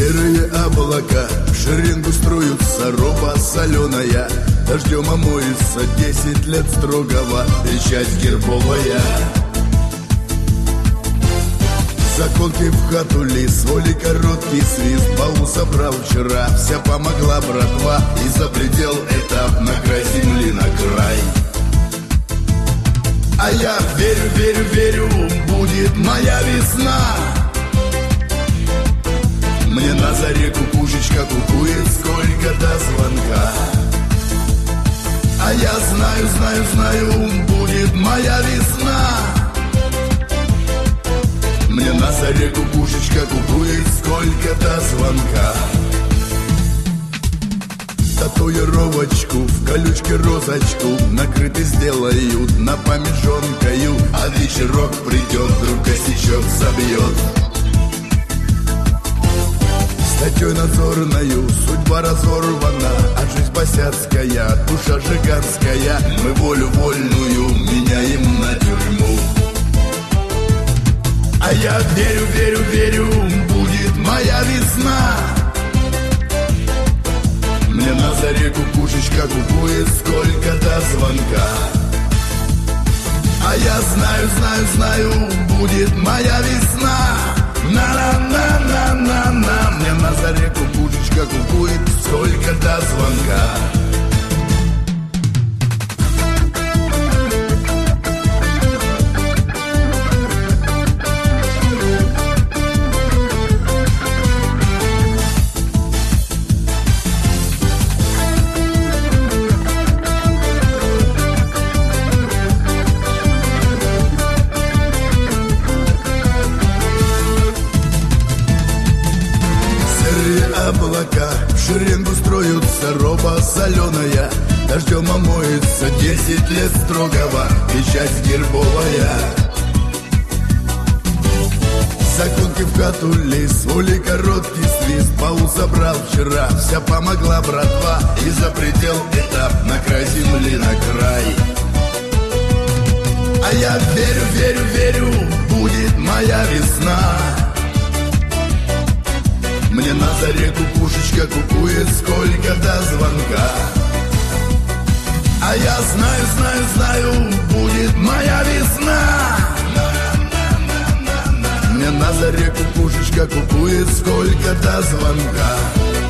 Серые облака в шеренгу строятся, роба соленая, дождем омоется 10 лет строгого, печать гербовая. Законки в хату лис, воли короткий свист, бау собрал вчера, вся помогла братва, и за предел этап, на край земли, на край. А я верю, верю, верю, будет моя весна. Мне на заре кукушечка кукует, сколько до звонка. А я знаю, знаю, знаю, будет моя весна. Мне на заре кукушечка кукует, сколько до звонка. Татуировочку в колючке розочку накрыты сделают, на память жонкою, а вечерок придет, вдруг косячок забьет. Статьей надзорною судьба разорвана, а жизнь босяцкая, душа жиганская. Мы волю вольную меняем на тюрьму. А я верю, верю, верю, будет моя весна. Мне на заре кукушечка кукует, сколько до звонка. А я знаю, знаю, знаю, будет моя весна. На-на-на-на-на-на. Мне на заре кукушечка кукует, сколько до звонка. Облака в шеренгу строятся, роба соленая, дождем омоется 10 лет строгого, печать гербовая. Законки в хату лис, воли короткий свист, бау собрал вчера, вся помогла братва, и за предел этап, на край земли, на край. А я верю, верю, верю, будет моя весна. Мне на заре кукушечка кукует, сколько до звонка. А я знаю, знаю, знаю, будет моя весна. Мне на заре кукушечка кукует, сколько до звонка.